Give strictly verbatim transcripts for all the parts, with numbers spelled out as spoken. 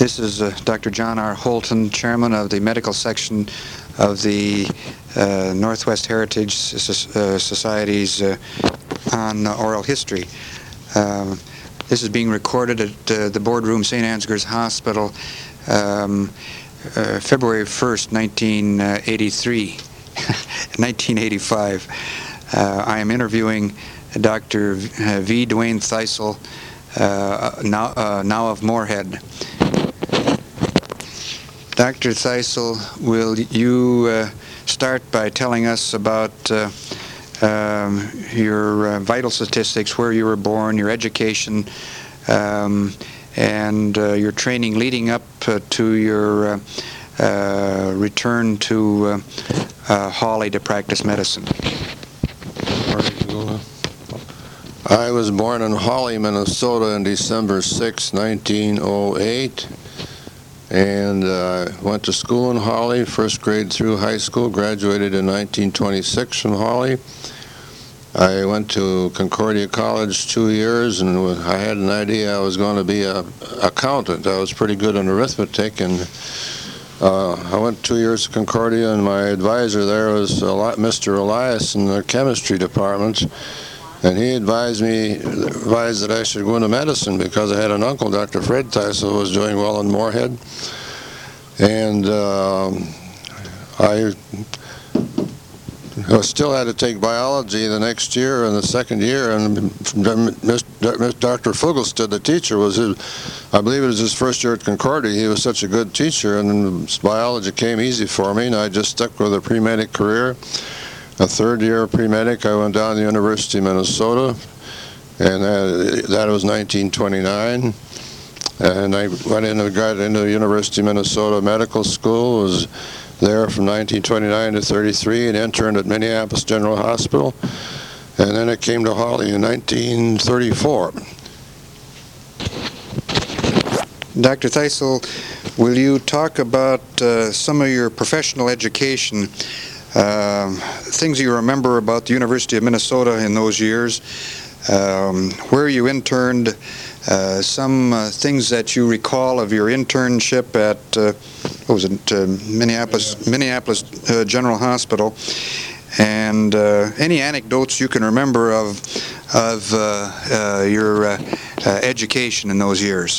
This is uh, Doctor John R. Holton, Chairman of the Medical Section of the uh, Northwest Heritage uh, Society's uh, on uh, Oral History. Um, this is being recorded at uh, the boardroom, Saint Ansgar's Hospital, um, uh, February first, nineteen eighty-three, nineteen eighty-five. Uh, I am interviewing Doctor V. Dwayne Theisel, uh, now, uh, now of Moorhead. Doctor Theisel, will you uh, start by telling us about uh, um, your uh, vital statistics, where you were born, your education, um, and uh, your training leading up uh, to your uh, uh, return to uh, uh, Hawley to practice medicine? I was born in Hawley, Minnesota on December sixth, nineteen oh eight. And uh, went to school in Hawley, first grade through high school, graduated in nineteen twenty-six from Hawley. I went to Concordia College two years, and I had an idea I was going to be an accountant. I was pretty good in arithmetic, and uh, I went two years to Concordia, and my advisor there was Mister Elias in the chemistry department. And he advised me, advised that I should go into medicine because I had an uncle, Doctor Fred Theisel, who was doing well in Moorhead. And uh, I, I still had to take biology the next year and the second year. And Doctor Fugelstad, the teacher, was his, I believe it was his first year at Concordia. He was such a good teacher, and biology came easy for me, and I just stuck with a pre-medic career. A third year pre-medic, I went down to the University of Minnesota, and that, that was nineteen twenty-nine. And I went in and got into the University of Minnesota Medical School, was there from nineteen twenty-nine to thirty-three, and interned at Minneapolis General Hospital. And then I came to Hawley in nineteen thirty-four. Doctor Theisel, will you talk about uh, some of your professional education? Uh, things you remember about the University of Minnesota in those years, um, where you interned, uh, some uh, things that you recall of your internship at, uh, what was it, uh, Minneapolis, Minneapolis uh, General Hospital, and uh, any anecdotes you can remember of, of uh, uh, your uh, uh, education in those years.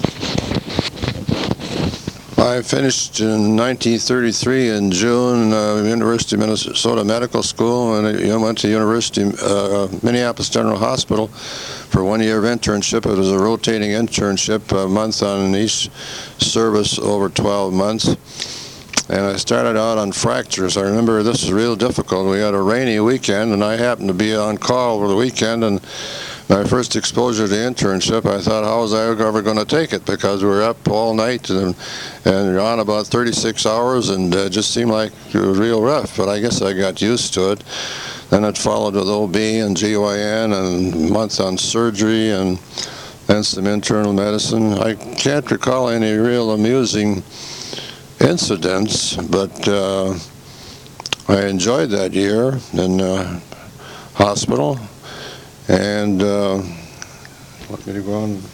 I finished in nineteen thirty-three in June, uh, University of Minnesota Medical School, and I went to University uh, Minneapolis General Hospital for one year of internship. It was a rotating internship, a month on each service over twelve months. And I started out on fractures. I remember this was real difficult. We had a rainy weekend, and I happened to be on call over the weekend, and my first exposure to internship, I thought, how was I ever going to take it? Because we were up all night and, and on about thirty-six hours, and it just seemed like it was real rough. But I guess I got used to it. Then it followed with O B and G Y N and a month on surgery and then some internal medicine. I can't recall any real amusing incidents, but uh, I enjoyed that year in uh, hospital. And uh, let me go on.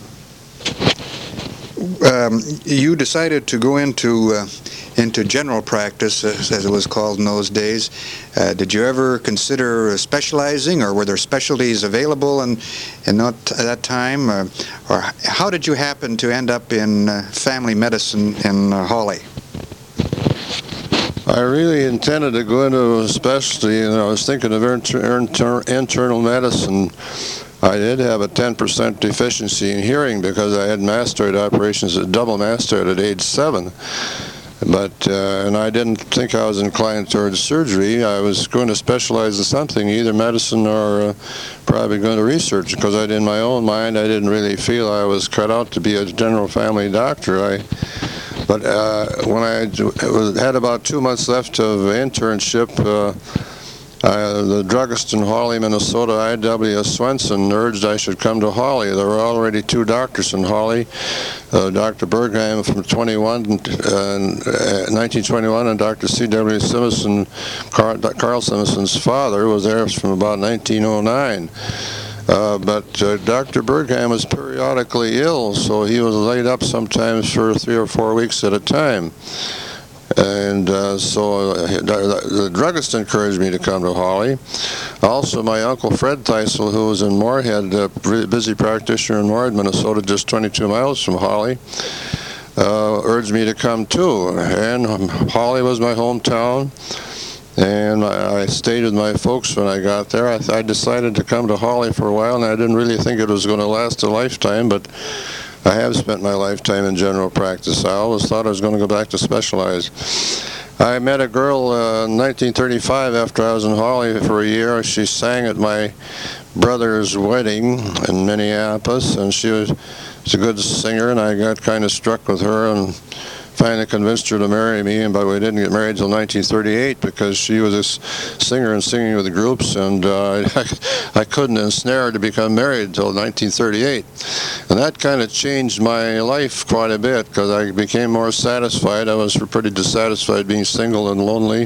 Um, you decided to go into uh, into general practice, as, as it was called in those days. Uh, did you ever consider specializing, or were there specialties available in, in not, at that time? Uh, or how did you happen to end up in uh, family medicine in uh, Hawley? I really intended to go into a specialty, and I was thinking of inter inter internal medicine. I did have a ten percent deficiency in hearing because I had mastoid operations, double mastoid at age seven. But, uh, and I didn't think I was inclined towards surgery. I was going to specialize in something, either medicine or uh, probably going to research, because I, in my own mind, I didn't really feel I was cut out to be a general family doctor. I, But uh, when I had about two months left of internship, uh, uh, the druggist in Hawley, Minnesota, I W Swenson, urged I should come to Hawley. There were already two doctors in Hawley, uh, Doctor Bergheim from twenty-one, uh, nineteen twenty-one, and Doctor C W Simonson, Carl, Carl Simonson's father, was there from about nineteen oh nine. Uh, but uh, Doctor Bergham was periodically ill, so he was laid up sometimes for three or four weeks at a time. And uh, so uh, the druggist encouraged me to come to Hawley. Also, my uncle Fred Theisel, who was in Moorhead, a busy practitioner in Moorhead, Minnesota, just twenty-two miles from Hawley, uh, urged me to come too. And um, Hawley was my hometown, and I, I stayed with my folks when I got there. I, I decided to come to Hawley for a while, and I didn't really think it was going to last a lifetime, but I have spent my lifetime in general practice. I always thought I was going to go back to specialize. I met a girl uh, in nineteen thirty-five after I was in Hawley for a year. She sang at my brother's wedding in Minneapolis, and she was, was a good singer, and I got kind of struck with her and finally convinced her to marry me. And but we didn't get married until nineteen thirty-eight because she was a singer and singing with the groups, and uh, I, I couldn't ensnare her to become married until nineteen thirty-eight. And that kind of changed my life quite a bit because I became more satisfied. I was pretty dissatisfied being single and lonely.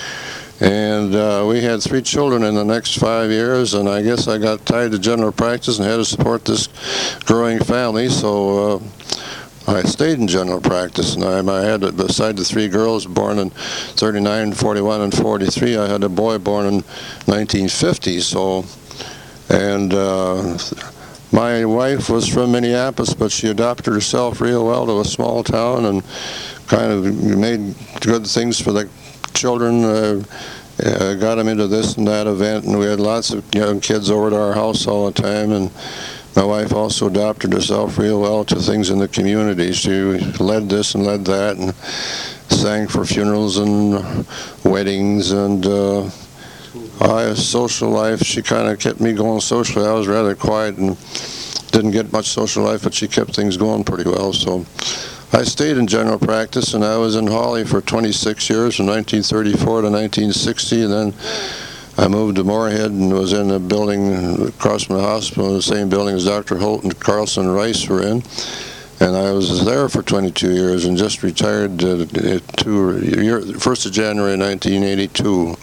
And uh, we had three children in the next five years, and I guess I got tied to general practice and had to support this growing family, so uh, I stayed in general practice. And I, I had, beside the three girls born in thirty-nine, forty-one, and forty-three, I had a boy born in nineteen fifty, so, and uh, my wife was from Minneapolis, but she adapted herself real well to a small town and kind of made good things for the children, uh, uh, got them into this and that event, and we had lots of young kids over to our house all the time. And my wife also adapted herself real well to things in the community. She led this and led that and sang for funerals and weddings, and uh, I, social life, she kind of kept me going socially. I was rather quiet and didn't get much social life, but she kept things going pretty well. So I stayed in general practice, and I was in Hawley for twenty-six years, from nineteen thirty-four to nineteen sixty, and then I moved to Moorhead and was in a building across from the hospital, the same building as Doctor Holt and Carlson and Rice were in. And I was there for twenty-two years and just retired uh, to year, first of January nineteen eighty-two.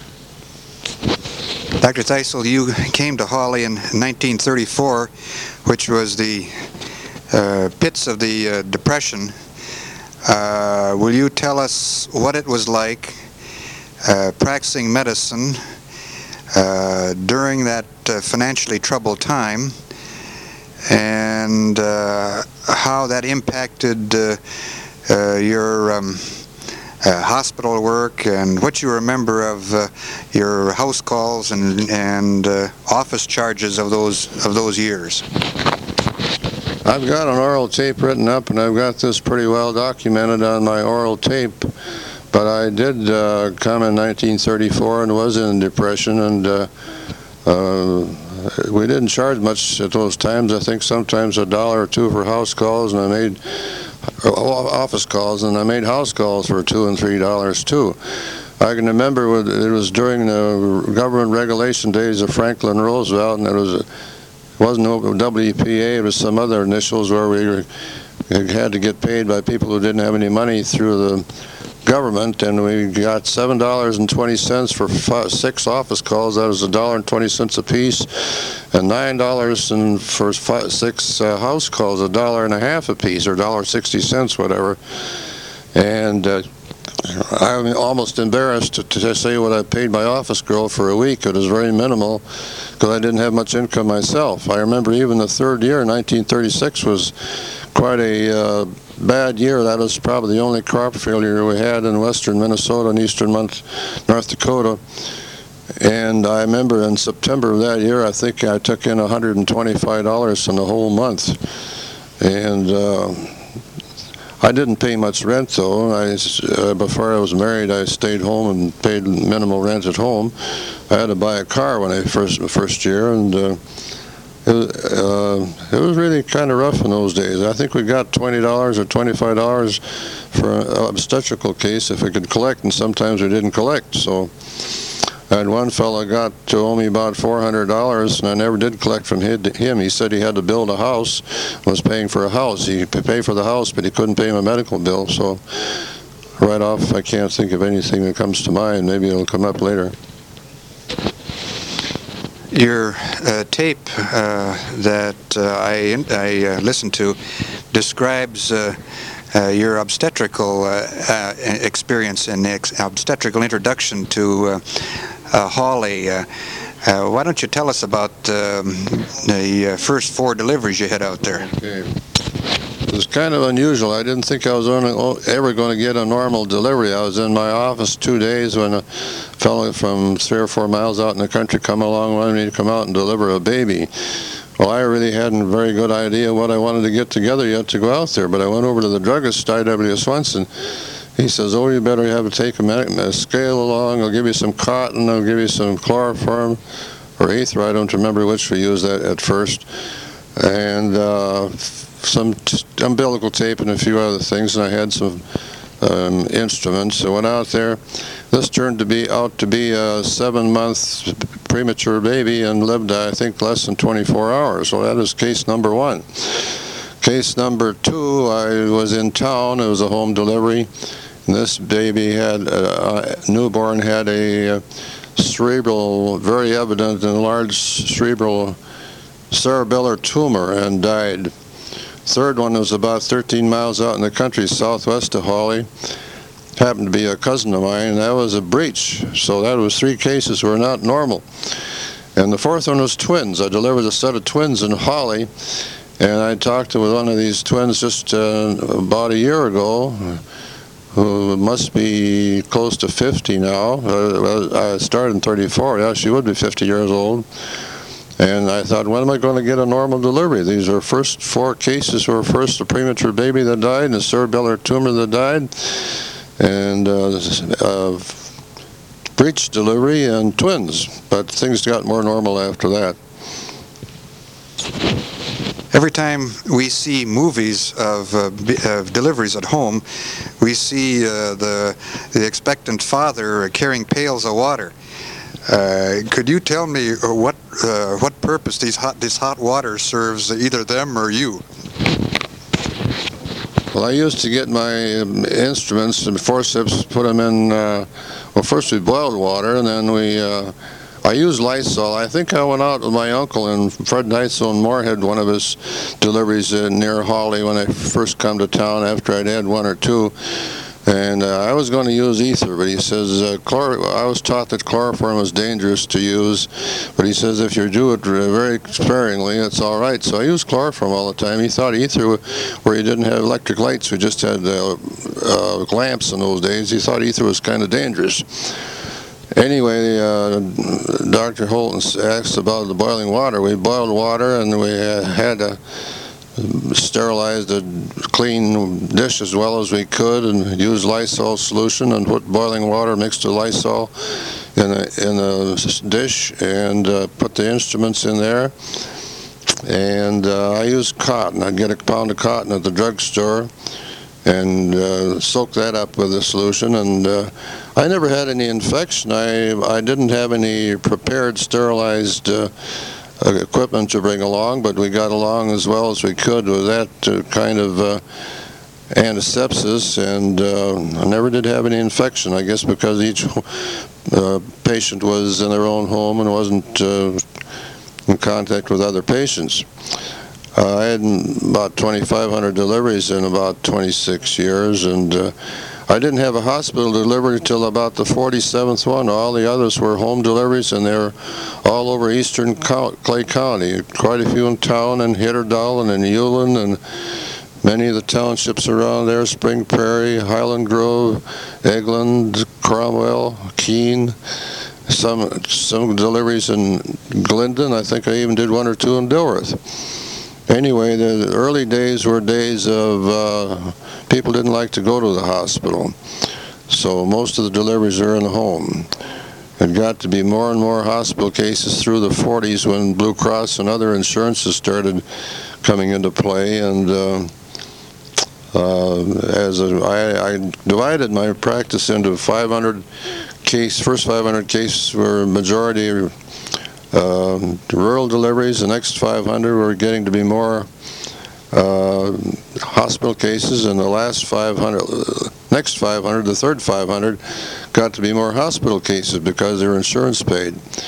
Doctor Theisel, you came to Hawley in nineteen thirty-four, which was the uh, pits of the uh, Depression. Uh, will you tell us what it was like uh, practicing medicine uh, during that uh, financially troubled time, and uh, how that impacted uh, uh, your um, uh, hospital work, and what you remember of uh, your house calls and and uh, office charges of those of those years? I've got an oral tape written up, and I've got this pretty well documented on my oral tape. But I did uh, come in nineteen thirty-four and was in depression, and uh, uh, we didn't charge much at those times. I think sometimes a dollar or two for house calls, and I made uh, office calls, and I made house calls for two and three dollars too. I can remember it was during the government regulation days of Franklin Roosevelt, and it was it wasn't W P A, it was some other initials where we were, had to get paid by people who didn't have any money through the government, and we got seven dollars and twenty cents for five, six office calls. That was a dollar and twenty cents a piece, and nine dollars and for five, six uh, house calls, a dollar and a half a piece, or a dollar sixty cents, whatever. And uh, I'm almost embarrassed to, to say what I paid my office girl for a week. It was very minimal because I didn't have much income myself. I remember even the third year, nineteen thirty-six, was quite a uh, bad year. That was probably the only crop failure we had in western Minnesota and eastern North Dakota. And I remember in September of that year, I think I took in one hundred twenty-five dollars in the whole month. And uh, I didn't pay much rent, though. I, uh, before I was married, I stayed home and paid minimal rent at home. I had to buy a car when I first first year, and uh, it, uh, it was really kind of rough in those days. I think we got twenty dollars or twenty-five dollars for an obstetrical case if we could collect, and sometimes we didn't collect. So I had one fellow got to owe me about four hundred dollars, and I never did collect from him. He said he had to build a house, was paying for a house. He paid for the house, but he couldn't pay my medical bill. So right off, I can't think of anything that comes to mind. Maybe it'll come up later. Your uh, tape uh, that uh, I, I uh, listened to describes uh, uh, your obstetrical uh, uh, experience and ex obstetrical introduction to uh, uh, Holly. Uh, uh, why don't you tell us about um, the uh, first four deliveries you had out there? Okay. It was kind of unusual. I didn't think I was only, ever going to get a normal delivery. I was in my office two days when a fellow from three or four miles out in the country come along, wanted me to come out and deliver a baby. Well, I really hadn't a very good idea what I wanted to get together yet to go out there, but I went over to the druggist, I W Swenson. He says, oh, you better have to take a, a scale along. I'll give you some cotton. I'll give you some chloroform or ether. I don't remember which we used that at first. And uh, some t umbilical tape and a few other things, and I had some um, instruments. I went out there. This turned to be out to be a seven-month premature baby and lived, I think, less than twenty-four hours. So that is case number one. Case number two, I was in town. It was a home delivery. And this baby had, uh, newborn had a uh, cerebral, very evident and large cerebral cerebellar tumor and died. Third one was about thirteen miles out in the country, southwest of Holly. Happened to be a cousin of mine, and that was a breech. So that was three cases were not normal. And the fourth one was twins. I delivered a set of twins in Holly, and I talked to one of these twins just uh, about a year ago, who must be close to fifty now. Uh, I started in thirty-four. Yeah, she would be fifty years old. And I thought, when am I going to get a normal delivery? These are first four cases were first a premature baby that died and a cerebellar tumor that died, and uh, uh, breech delivery and twins. But things got more normal after that. Every time we see movies of, uh, b of deliveries at home, we see uh, the, the expectant father carrying pails of water. Uh, could you tell me uh, what uh, what purpose these hot this hot water serves either them or you? Well, I used to get my um, instruments and forceps, put them in. Uh, well, first we boiled water, and then we. Uh, I used Lysol. I think I went out with my uncle and Fred Neitzel in Moorhead, one of his deliveries uh, near Holly when I first come to town after I'd had one or two. And uh, I was going to use ether, but he says, uh, chlor I was taught that chloroform was dangerous to use, but he says if you do it very sparingly, it's all right. So I used chloroform all the time. He thought ether, where you didn't have electric lights, we just had uh, uh, lamps in those days, he thought ether was kind of dangerous. Anyway, uh, Doctor Holton asked about the boiling water. We boiled water, and we uh, had to sterilize the clean dish as well as we could, and use Lysol solution and put boiling water mixed with Lysol in a, in a dish, and uh, put the instruments in there. And uh, I used cotton. I'd get a pound of cotton at the drugstore and uh, soak that up with the solution, and uh, I never had any infection. I, I didn't have any prepared sterilized uh, equipment to bring along, but we got along as well as we could with that uh, kind of uh, antisepsis, and uh, I never did have any infection, I guess because each uh, patient was in their own home and wasn't uh, in contact with other patients. Uh, I had about twenty-five hundred deliveries in about twenty-six years, and uh, I didn't have a hospital delivery till about the forty-seventh one. All the others were home deliveries, and they were all over eastern Clay County. Quite a few in town, and Hitterdal, and in Ulen, and many of the townships around there, Spring Prairie, Highland Grove, Eglin, Cromwell, Keene. Some, some deliveries in Glendon. I think I even did one or two in Dilworth. Anyway, the early days were days of uh, people didn't like to go to the hospital, so most of the deliveries are in the home. It got to be more and more hospital cases through the forties when Blue Cross and other insurances started coming into play, and uh, uh, as a, I, I divided my practice into five hundred case. First five hundred cases were majority Uh, rural deliveries. The next five hundred were getting to be more uh, hospital cases, and the last five hundred, uh, next five hundred, the third five hundred, got to be more hospital cases because their insurance paid.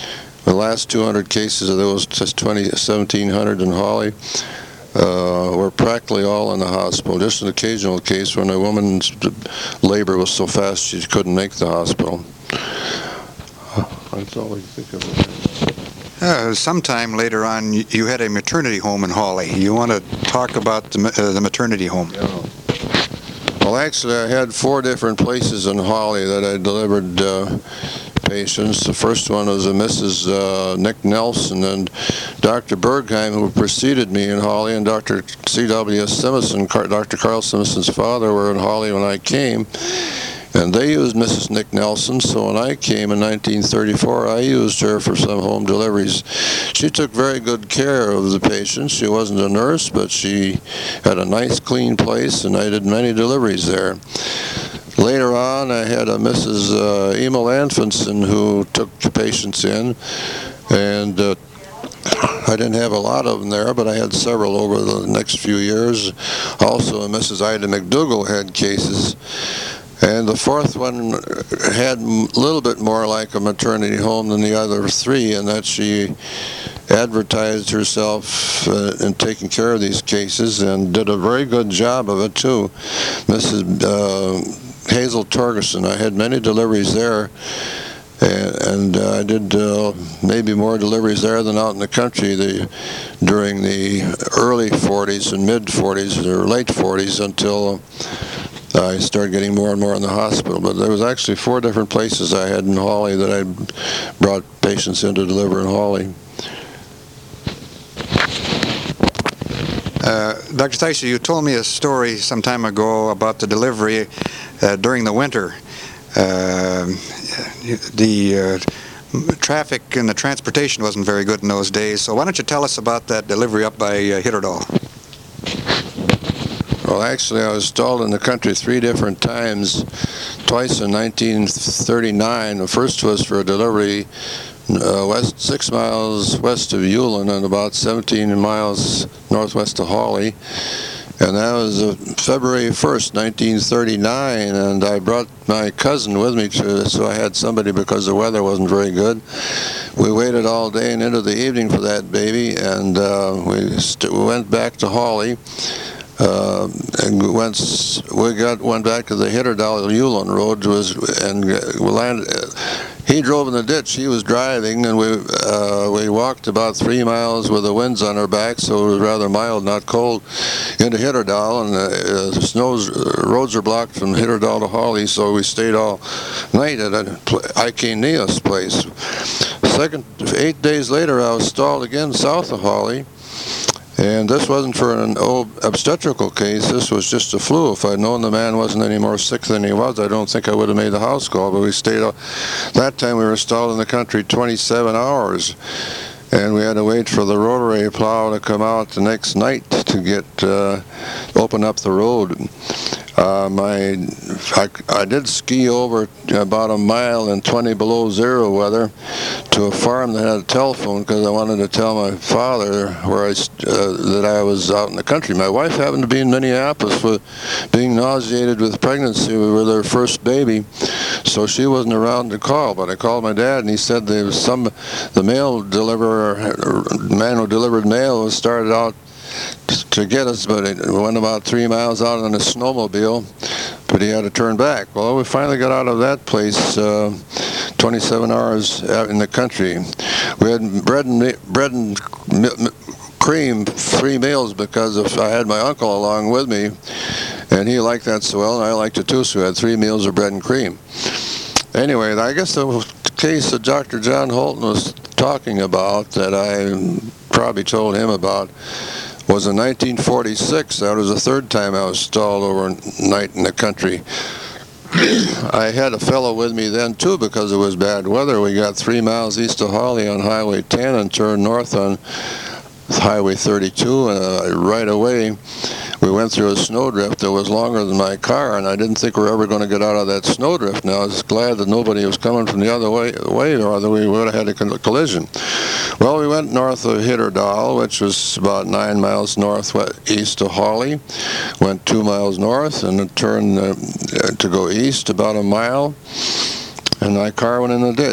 The last two hundred cases of those, just seventeen hundred in Hawley, uh, were practically all in the hospital. Just an occasional case when a woman's labor was so fast she couldn't make the hospital. That's all I think of. Uh, sometime later on, you, you had a maternity home in Hawley. You want to talk about the, uh, the maternity home? Yeah. Well, actually, I had four different places in Hawley that I delivered uh, patients. The first one was a Missus Uh, Nick Nelson, and Doctor Bergheim, who preceded me in Hawley, and Doctor C W Simison, Doctor Carl Simison's father, were in Hawley when I came. And they used Missus Nick Nelson, so when I came in nineteen thirty-four, I used her for some home deliveries. She took very good care of the patients. She wasn't a nurse, but she had a nice, clean place, and I did many deliveries there. Later on, I had a Missus Uh, Emil Anfinson who took patients in, and uh, I didn't have a lot of them there, but I had several over the next few years. Also, a Missus Ida McDougall had cases. And the fourth one had a little bit more like a maternity home than the other three, in that she advertised herself uh, in taking care of these cases and did a very good job of it too. Missus Uh, Hazel Torgerson, I had many deliveries there, and, and uh, I did uh, maybe more deliveries there than out in the country the, during the early forties and mid forties or late forties until I started getting more and more in the hospital. But there was actually four different places I had in Hawley that I brought patients in to deliver in Hawley. Uh, Doctor Theisel, you told me a story some time ago about the delivery uh, during the winter. Uh, the uh, traffic and the transportation wasn't very good in those days, so why don't you tell us about that delivery up by uh, Hitterdal? Well, actually, I was stalled in the country three different times, twice in nineteen thirty-nine. The first was for a delivery uh, west, six miles west of Ulen and about seventeen miles northwest of Hawley. And that was uh, February first, nineteen thirty-nine, and I brought my cousin with me to, so I had somebody because the weather wasn't very good. We waited all day and into the evening for that baby, and uh, we, st we went back to Hawley. Uh, and once we got went back to the Hitterdal Ulen Road, was and we landed. He drove in the ditch. He was driving, and we uh, we walked about three miles with the winds on our back, so it was rather mild, not cold, into Hitterdal. And uh, the snows, uh, roads are blocked from Hitterdal to Hawley, so we stayed all night at Ike Neos place. Second, eight days later, I was stalled again south of Hawley. And this wasn't for an old obstetrical case. This was just a flu. If I'd known the man wasn't any more sick than he was, I don't think I would have made the house call. But we stayed, that time we were stalled in the country twenty-seven hours. And we had to wait for the rotary plow to come out the next night to get, uh, open up the road. Uh, my, I, I did ski over about a mile in twenty below zero weather to a farm that had a telephone because I wanted to tell my father where I, uh, that I was out in the country. My wife happened to be in Minneapolis with being nauseated with pregnancy with her first baby, so she wasn't around to call. But I called my dad, and he said there was some, the mail deliverer, the man who delivered mail was started out to get us, but it went about three miles out on a snowmobile, but he had to turn back. Well, we finally got out of that place uh, twenty-seven hours out in the country. We had bread and bread and cream, free meals, because if I had my uncle along with me, and he liked that so well, and I liked it too, so we had three meals of bread and cream. Anyway, I guess the case that Doctor John Holton was talking about, that I probably told him about, was in nineteen forty-six. That was the third time I was stalled overnight in the country. I had a fellow with me then too because it was bad weather. We got three miles east of Hawley on Highway ten and turned north on Highway thirty-two, and uh, right away we went through a snowdrift that was longer than my car, and I didn't think we were ever going to get out of that snowdrift. Now I was glad that nobody was coming from the other way, way or other we would have had a collision. Well, we went north of Hitterdal, which was about nine miles northeast of Hawley, went two miles north, and it turned uh, to go east about a mile, and my car went in the ditch.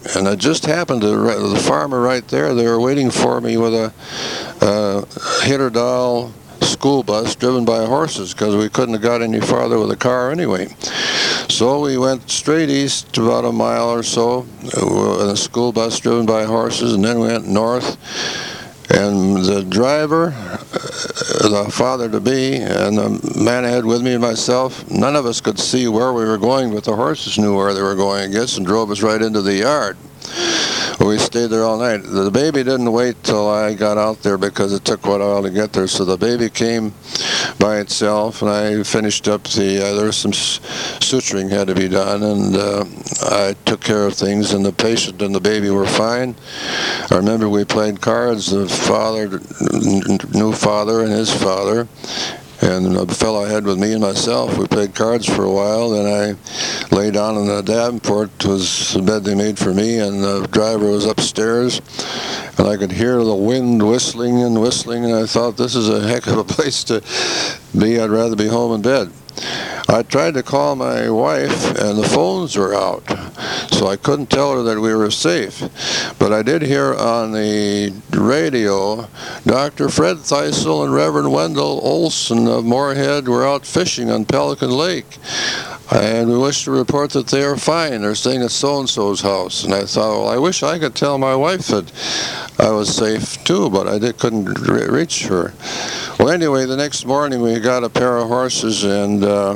And I just happened to, the farmer right there, they were waiting for me with a uh, Hitterdal school bus driven by horses, because we couldn't have got any farther with a car anyway. So we went straight east about a mile or so in a school bus driven by horses, and then we went north. And the driver, the father-to-be, and the man I had with me and myself, none of us could see where we were going, but the horses knew where they were going, I guess, and drove us right into the yard. We stayed there all night. The baby didn't wait till I got out there because it took quite a while to get there. So the baby came by itself, and I finished up the, uh, there was some suturing had to be done, and uh, I took care of things, and the patient and the baby were fine. I remember we played cards, the father, new father and his father, and the fellow I had with me and myself, we played cards for a while. Then I lay down on the Davenport, was the bed they made for me, and the driver was upstairs, and I could hear the wind whistling and whistling, and I thought, this is a heck of a place to be. I'd rather be home in bed. I tried to call my wife, and the phones were out, so I couldn't tell her that we were safe. But I did hear on the radio, Doctor Fred Theisel and Reverend Wendell Olson of Moorhead were out fishing on Pelican Lake, and we wish to report that they are fine. They're staying at so-and-so's house. And I thought, well, I wish I could tell my wife that I was safe too, but I did, couldn't re reach her. Well, anyway, the next morning we got a pair of horses and uh,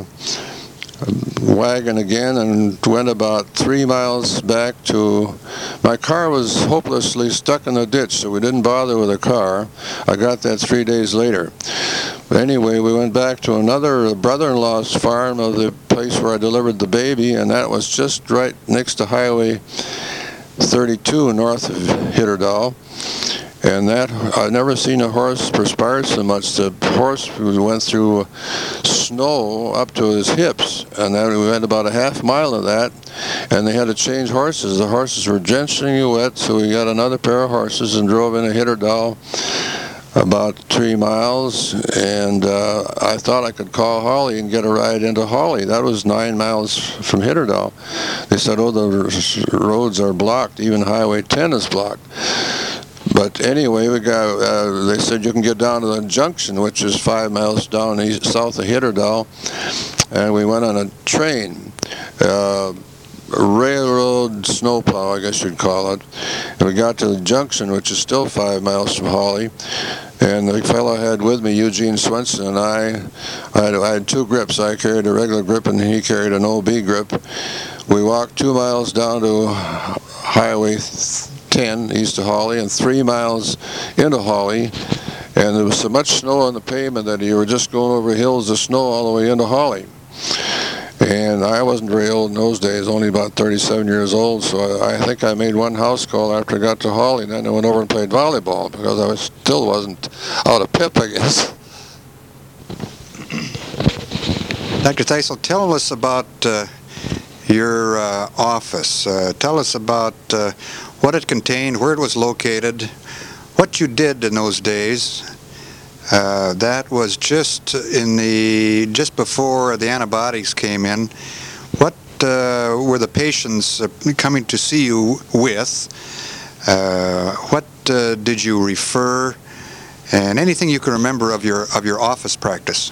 a wagon again, and went about three miles back to, my car was hopelessly stuck in a ditch, so we didn't bother with a car. I got that three days later. But anyway, we went back to another brother-in-law's farm of the place where I delivered the baby, and that was just right next to Highway thirty-two north of Hitterdal. And that, I've never seen a horse perspire so much. The horse went through snow up to his hips, and then we went about a half mile of that, and they had to change horses. The horses were drenching wet, so we got another pair of horses and drove into Hitterdal about three miles, and uh, I thought I could call Hawley and get a ride into Hawley. That was nine miles from Hitterdal. They said, oh, the roads are blocked, even Highway ten is blocked. But anyway, we got. Uh, they said you can get down to the junction, which is five miles down east, south of Hitterdal, and we went on a train, uh, a railroad snowplow, I guess you'd call it. And we got to the junction, which is still five miles from Hawley, and the fellow I had with me, Eugene Swenson, and I, I had, I had two grips. I carried a regular grip, and he carried an O B grip. We walked two miles down to Highway ten east of Hawley, and three miles into Hawley, and there was so much snow on the pavement that you were just going over hills of snow all the way into Hawley. And I wasn't very old in those days, only about thirty-seven years old, so I, I think I made one house call after I got to Hawley, and then I went over and played volleyball, because I was, still wasn't out of pip, I guess. Doctor Theisel, tell us about uh, your uh, office. Uh, tell us about uh, what it contained, where it was located, what you did in those days. Uh, that was just in the just before the antibiotics came in. What uh, were the patients uh, coming to see you with? Uh, what uh, did you refer? And anything you can remember of your of your office practice.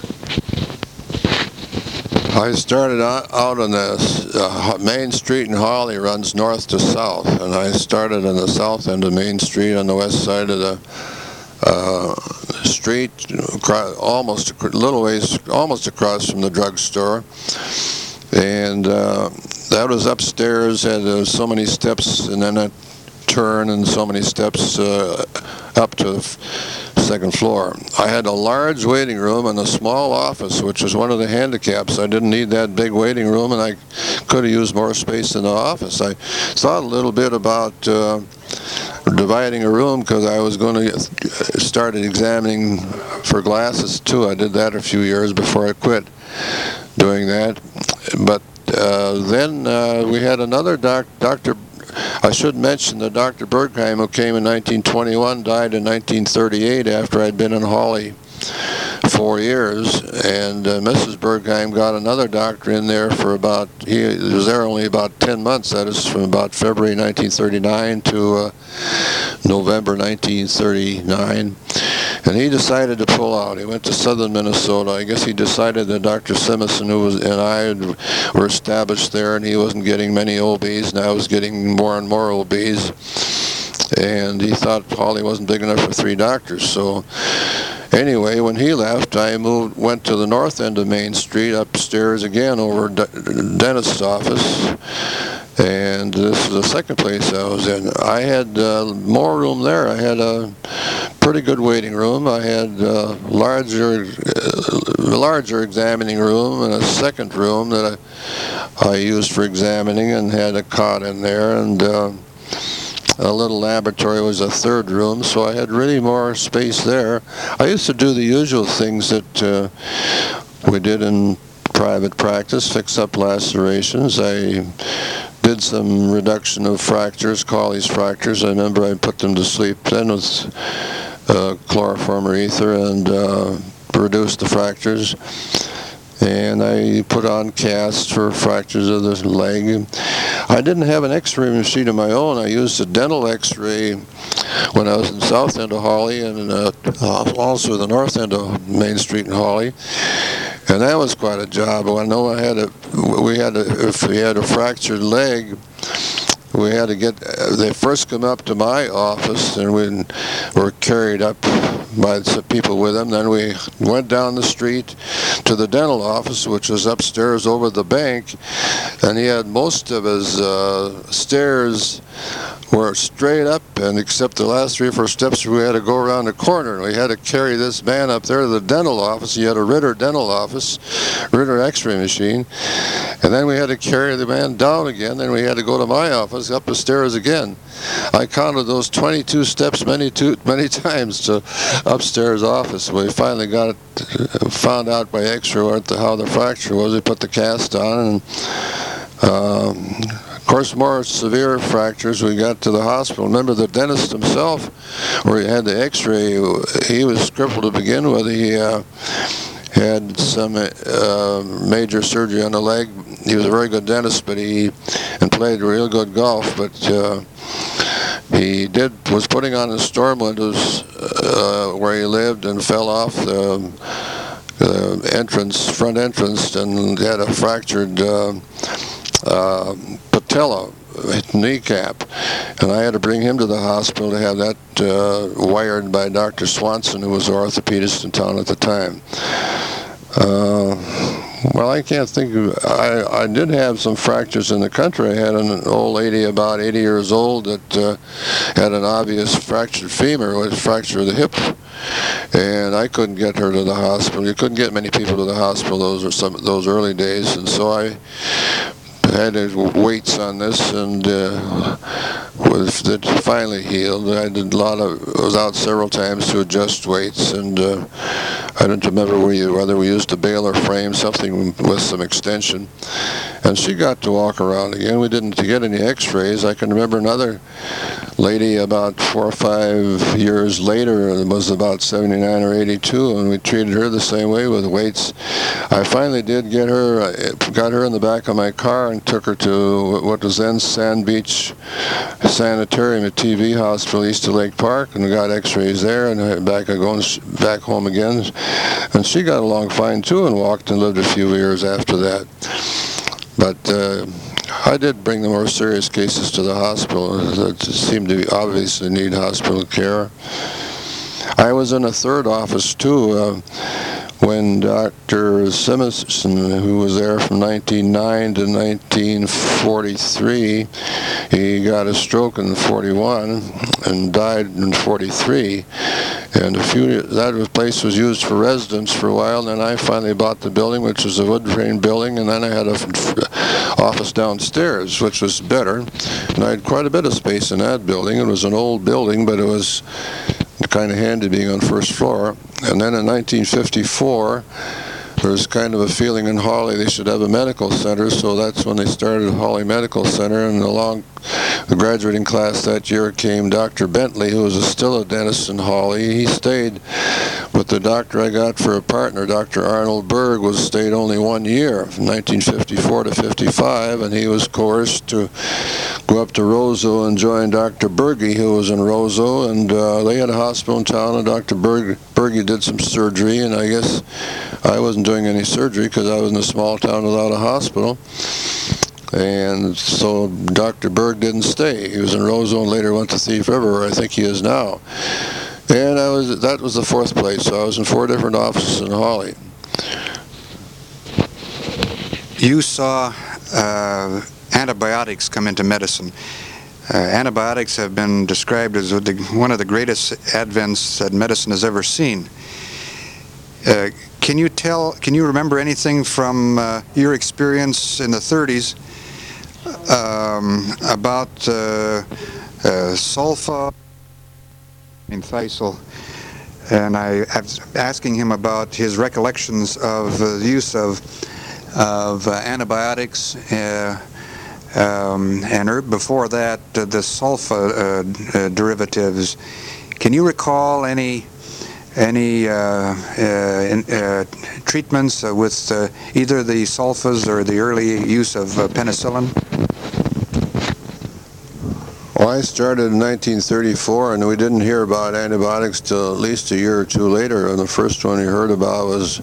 I started out on the uh, Main Street in Hawley, runs north to south, and I started on the south end of Main Street on the west side of the uh, street, almost a little ways, almost across from the drugstore, and uh, that was upstairs. Had uh, so many steps, and then a turn, and so many steps uh, up to the second floor. I had a large waiting room and a small office, which was one of the handicaps. I didn't need that big waiting room, and I could have used more space in the office. I thought a little bit about uh, dividing a room, because I was going to start examining for glasses too. I did that a few years before I quit doing that. But uh, then uh, we had another doc, Doctor I should mention that Doctor Bergheim, who came in nineteen twenty-one, died in nineteen thirty-eight after I'd been in Hawley four years, and uh, Missus Bergheim got another doctor in there for about, he was there only about ten months, that is from about February nineteen thirty-nine to uh, November nineteen thirty-nine, and he decided to pull out. He went to southern Minnesota. I guess he decided that Doctor Simison who was, and I were established there, and he wasn't getting many O Bs, and I was getting more and more O Bs, and he thought Hawley wasn't big enough for three doctors. So anyway, when he left, I moved, went to the north end of Main Street, upstairs again over the dentist's office, and this is the second place I was in. I had uh, more room there. I had a pretty good waiting room. I had a larger, uh, larger examining room and a second room that I, I used for examining, and had a cot in there, and uh, a little laboratory was a third room, so I had really more space there. I used to do the usual things that uh, we did in private practice, fix up lacerations. I did some reduction of fractures, Cawley's fractures. I remember I put them to sleep then with uh, chloroform or ether, and uh, reduced the fractures. And I put on casts for fractures of the leg. I didn't have an x-ray machine of my own. I used a dental x-ray when I was in south end of Hawley, and uh, also the north end of Main Street in Hawley. And that was quite a job. I know I had a, we had a, if we had a fractured leg, we had to get, they first come up to my office, and we were carried up by some people with them. Then we went down the street to the dental office, which was upstairs over the bank, and he had most of his uh, stairs were straight up, and except the last three or four steps we had to go around the corner, and we had to carry this man up there to the dental office. He had a Ritter dental office, Ritter x-ray machine, and then we had to carry the man down again, then we had to go to my office, up the stairs again. I counted those twenty-two steps many two, many times to upstairs office. We finally got it, found out by x-ray what the, how the fracture was. We put the cast on, and um, of course, more severe fractures, we got to the hospital. Remember the dentist himself, where he had the x-ray, he was crippled to begin with. He uh, had some uh, major surgery on the leg. He was a very good dentist, but he and played real good golf, but uh, he did was putting on his storm windows uh, where he lived, and fell off the uh, entrance, front entrance, and had a fractured uh, uh, patella, kneecap, and I had to bring him to the hospital to have that uh, wired by Doctor Swanson, who was an orthopedist in town at the time. Uh, well, I can't think of, I, I did have some fractures in the country. I had an old lady about eighty years old that uh, had an obvious fractured femur, was fracture of the hip, and I couldn't get her to the hospital. You couldn't get many people to the hospital those are some those early days, and so I had weights on this, and uh, was it finally healed. I did a lot of, was out several times to adjust weights, and uh, I don't remember whether we used a baler frame, something with some extension, and she got to walk around again. We didn't get any x-rays. I can remember another lady about four or five years later, it was about seventy-nine or eighty-two, and we treated her the same way with weights. I finally did get her, got her in the back of my car and took her to what was then Sand Beach Sanitarium at T V Hospital east of Lake Park, and we got x-rays there, and back going back home again. And she got along fine too, and walked and lived a few years after that. But uh, I did bring the more serious cases to the hospital that seemed to obviously need hospital care. I was in a third office too uh, when Doctor Simison, who was there from nineteen oh nine to nineteen forty-three, he got a stroke in forty-one and died in forty-three. And a few, that place was used for residence for a while, and then I finally bought the building, which was a wood frame building, and then I had an office downstairs, which was better. And I had quite a bit of space in that building. It was an old building, but it was kind of handy being on first floor. And then in nineteen fifty-four, there was kind of a feeling in Hawley they should have a medical center, so that's when they started Hawley Medical Center. And along the graduating class that year came Doctor Bentley, who was a, still a dentist in Hawley. He stayed But the doctor I got for a partner, Doctor Arnold Berg, was stayed only one year, from nineteen fifty-four to fifty-five, and he was coerced to go up to Roseau and join Doctor Berge, who was in Roseau, and uh, they had a hospital in town, and Doctor Berge, Berge did some surgery, and I guess I wasn't doing any surgery because I was in a small town without a hospital. And so Doctor Berg didn't stay. He was in Roseau and later went to Thief River, where I think he is now. And I was that was the fourth place, so I was in four different offices in Hawley. You saw uh, antibiotics come into medicine. Uh, antibiotics have been described as the, one of the greatest advents that medicine has ever seen. Uh, can you tell, can you remember anything from uh, your experience in the thirties um, about uh, uh, sulfa in Theisel? And I, I was asking him about his recollections of uh, the use of, of uh, antibiotics, uh, um, and er, before that, uh, the sulfa uh, uh, derivatives. Can you recall any any uh, uh, in, uh, treatments uh, with uh, either the sulfas or the early use of uh, penicillin? Well, I started in nineteen thirty-four, and we didn't hear about antibiotics till at least a year or two later, and the first one we heard about was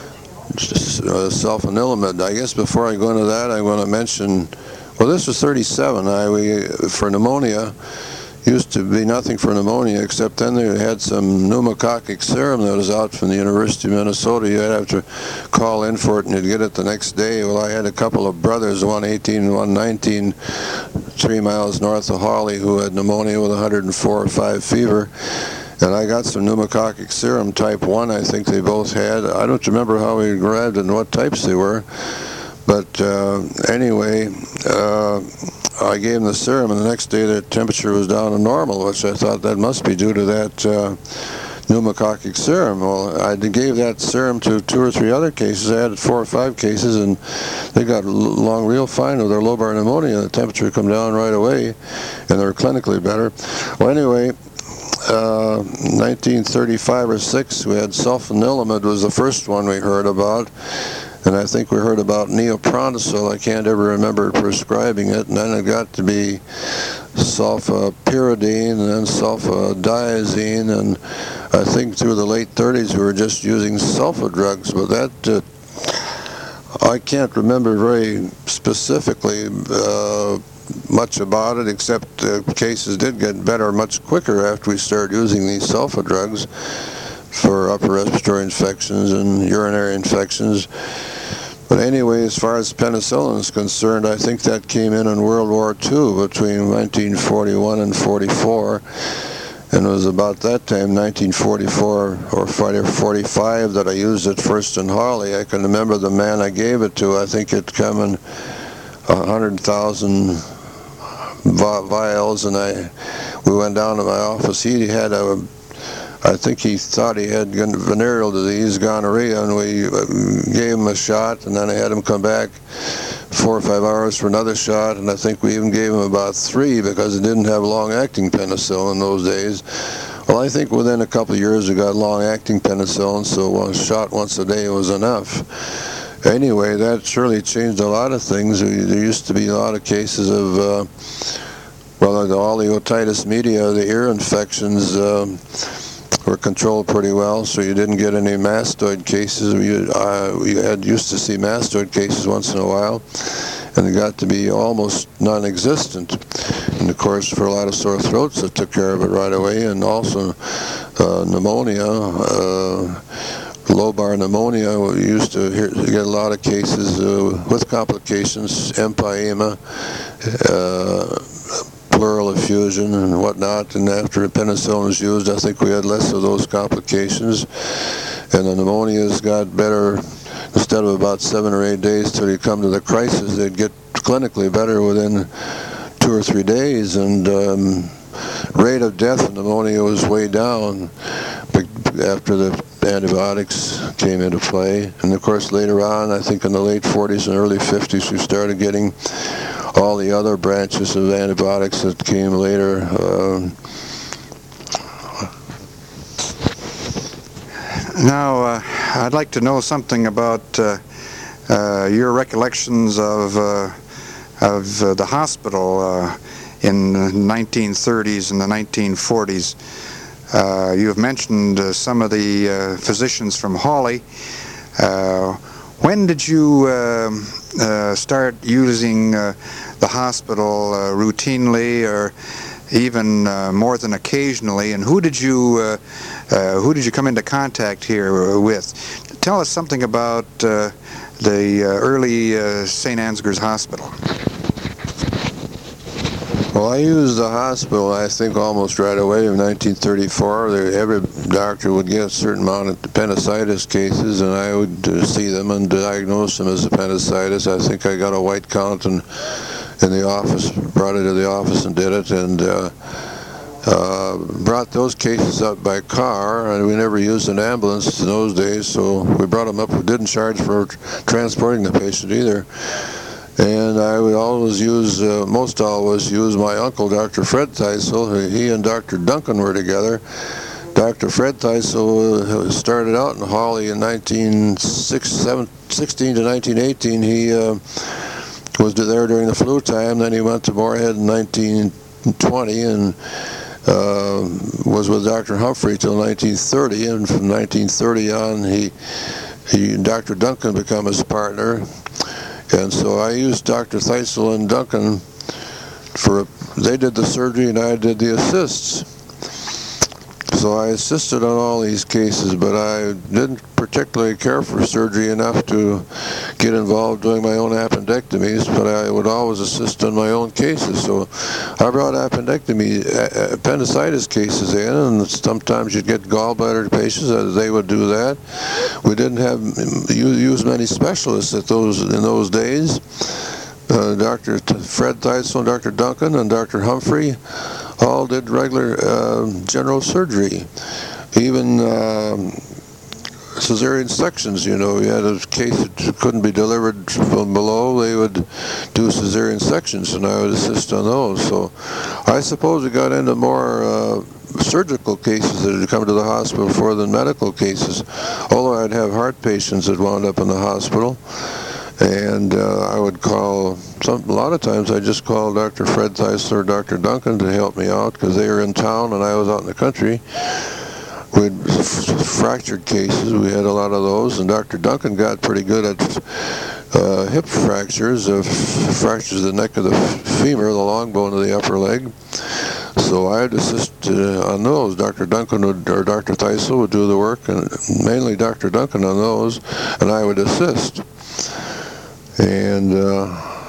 uh, sulfanilamide. I guess before I go into that, I'm going to mention, well, this was thirty-seven. I, we, for pneumonia, used to be nothing for pneumonia, except then they had some pneumococcal serum that was out from the University of Minnesota. You'd have to call in for it and you'd get it the next day. Well, I had a couple of brothers, one eighteen and one nineteen, three miles north of Hawley, who had pneumonia with one hundred four or five fever. And I got some pneumococcal serum type one, I think they both had. I don't remember how we grabbed it and what types they were. But uh, anyway, uh, I gave them the serum, and the next day their temperature was down to normal, which I thought that must be due to that uh, pneumococcal serum. Well, I gave that serum to two or three other cases. I had four or five cases, and they got along real fine with their lobar pneumonia. The temperature come down right away, and they were clinically better. Well, anyway, uh, nineteen thirty-five or six, we had sulfanilamide was the first one we heard about. And I think we heard about neopronosol. I can't ever remember prescribing it. And then it got to be sulfapyridine and then sulfadiazine. And I think through the late thirties we were just using sulfa drugs. But that, uh, I can't remember very specifically uh, much about it, except uh, cases did get better much quicker after we started using these sulfa drugs for upper respiratory infections and urinary infections. But anyway, as far as penicillin is concerned, I think that came in in World War Two between nineteen forty-one and forty-four. And it was about that time, nineteen forty-four or forty-five, that I used it first in Hawley. I can remember the man I gave it to. I think it come in one hundred thousand vials, and I we went down to my office. He had a I think he thought he had venereal disease, gonorrhea, and we gave him a shot, and then I had him come back four or five hours for another shot, and I think we even gave him about three because it didn't have long-acting penicillin in those days. Well, I think within a couple of years we got long-acting penicillin, so one shot once a day was enough. Anyway, that surely changed a lot of things. There used to be a lot of cases of, uh, well, the oleotitis media, the ear infections, um, were controlled pretty well, so you didn't get any mastoid cases. We, uh, we had used to see mastoid cases once in a while, and it got to be almost non-existent. And of course, for a lot of sore throats, it took care of it right away, and also uh, pneumonia, uh, lobar pneumonia. We used to hear, get a lot of cases uh, with complications, empyema, uh, pleural effusion and whatnot, and after penicillin was used, I think we had less of those complications, and the pneumonias got better. Instead of about seven or eight days till you come to the crisis, they'd get clinically better within two or three days, and um, rate of death in pneumonia was way down after the antibiotics came into play. And of course later on, I think in the late forties and early fifties, we started getting all the other branches of antibiotics that came later. Um, Now, uh, I'd like to know something about uh, uh, your recollections of uh, of uh, the hospital uh, in the nineteen thirties and the nineteen forties. Uh, you have mentioned uh, some of the uh, physicians from Hawley. Uh, when did you uh, uh, start using uh, the hospital uh, routinely, or even uh, more than occasionally, and who did you uh, uh, who did you come into contact here with? Tell us something about uh, the uh, early uh, Saint Ansgar's Hospital. Well, I used the hospital, I think, almost right away in nineteen thirty-four. There, every doctor would get a certain amount of appendicitis cases, and I would uh, see them and diagnose them as appendicitis. I think I got a white count and in the office, brought it to the office and did it, and uh, uh, brought those cases up by car, and we never used an ambulance in those days, so we brought them up. We didn't charge for transporting the patient either. And I would always use, uh, most always use my uncle, Doctor Fred Theisel. He and Doctor Duncan were together. Doctor Fred Theisel started out in Hawley in nineteen sixteen to nineteen eighteen. He uh, was there during the flu time. Then he went to Moorhead in nineteen twenty and uh, was with Doctor Humphrey till nineteen thirty. And from nineteen thirty on, he, he Doctor Duncan became his partner. And so I used Doctor Theisel and Duncan for, they did the surgery and I did the assists. So I assisted on all these cases, but I didn't particularly care for surgery enough to get involved doing my own appendectomies, but I would always assist on my own cases. So I brought appendectomy, appendicitis cases in, and sometimes you'd get gallbladder patients, they would do that. We didn't have use many specialists at those in those days. Uh, Doctor Fred Theisel and Doctor Duncan and Doctor Humphrey all did regular uh, general surgery. Even um, cesarean sections, you know, you had a case that couldn't be delivered from below, they would do cesarean sections, and I would assist on those. So I suppose we got into more uh, surgical cases that had come to the hospital before than medical cases, although I'd have heart patients that wound up in the hospital. And uh, I would call, some, a lot of times I just called Doctor Fred Theisel or Doctor Duncan to help me out because they were in town and I was out in the country. We had fractured cases, we had a lot of those, and Doctor Duncan got pretty good at uh, hip fractures, uh, fractures of the neck of the femur, the long bone of the upper leg. So I'd assist uh, on those. Doctor Duncan would, or Doctor Theisel would do the work, and mainly Doctor Duncan on those, and I would assist. And uh,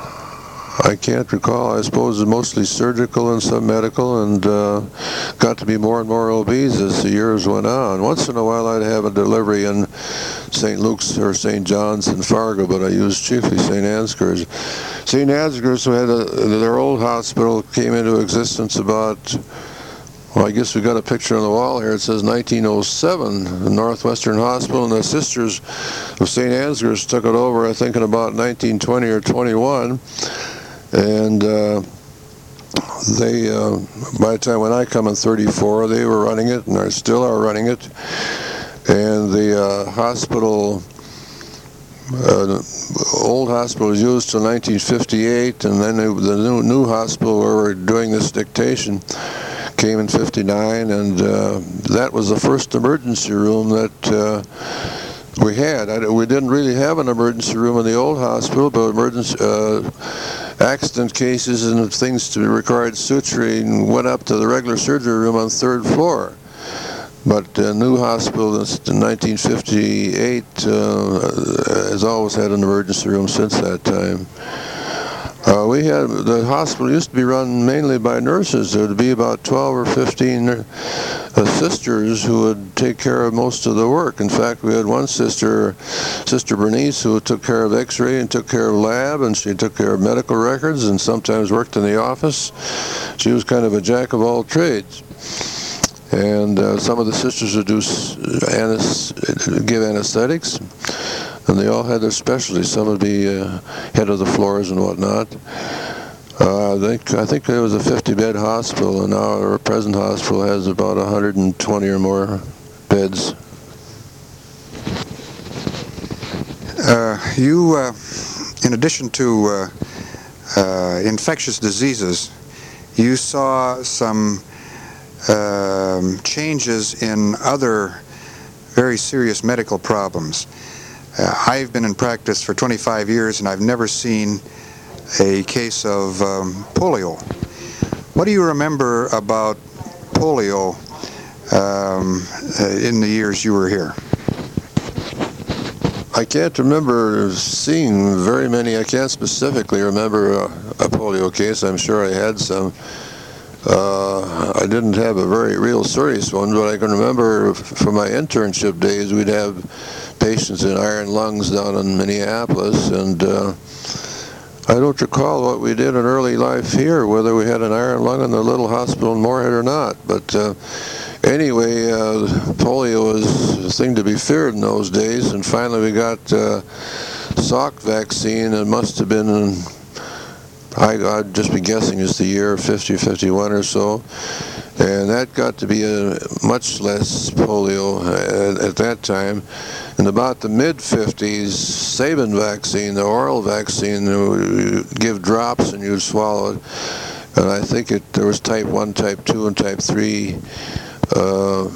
I can't recall, I suppose it's mostly surgical and some medical, and uh, got to be more and more obese as the years went on. Once in a while I'd have a delivery in Saint Luke's or Saint John's in Fargo, but I used chiefly Saint Ansgar's. Saint Ansgar's, who had a, their old hospital, came into existence about, well, I guess we got a picture on the wall here. It says nineteen oh seven, the Northwestern Hospital, and the Sisters of Saint Ansgar's took it over, I think, in about nineteen twenty or twenty-one. And uh, they, uh, by the time when I come in thirty-four, they were running it, and they still are running it. And the uh, hospital, uh, old hospital was used till nineteen fifty-eight, and then the new, new hospital where we're doing this dictation came in fifty-nine, and uh, that was the first emergency room that uh, we had. I, we didn't really have an emergency room in the old hospital, but emergency uh, accident cases and things to be required suturing went up to the regular surgery room on the third floor. But the new hospital in nineteen fifty-eight uh, has always had an emergency room since that time. Uh, we had, the hospital used to be run mainly by nurses. There would be about twelve or fifteen uh, sisters who would take care of most of the work. In fact, we had one sister, Sister Bernice, who took care of x-ray and took care of lab, and she took care of medical records and sometimes worked in the office. She was kind of a jack of all trades. And uh, some of the sisters would do give anesthetics, and they all had their specialties. Some would be uh, head of the floors and whatnot. Uh, I think I think it was a fifty-bed hospital, and now our present hospital has about one hundred twenty or more beds. you, uh, in addition to uh, uh, infectious diseases, you saw some um, changes in other very serious medical problems. Uh, I've been in practice for twenty-five years and I've never seen a case of um, polio. What do you remember about polio um, in the years you were here? I can't remember seeing very many. I can't specifically remember a, a polio case. I'm sure I had some. Uh, I didn't have a very real serious one, but I can remember from my internship days we'd have patients in iron lungs down in Minneapolis, and uh, I don't recall what we did in early life here, whether we had an iron lung in the little hospital in Moorhead or not. But uh, anyway, uh, polio was a thing to be feared in those days, and finally we got uh, Salk vaccine. It must have been, in, I, I'd just be guessing, it's the year fifty, fifty-one or so, and that got to be a much less polio at, at that time. In about the mid fifties, Sabin vaccine, the oral vaccine, you give drops and you'd swallow it, and I think it there was type one, type two, and type three Uh,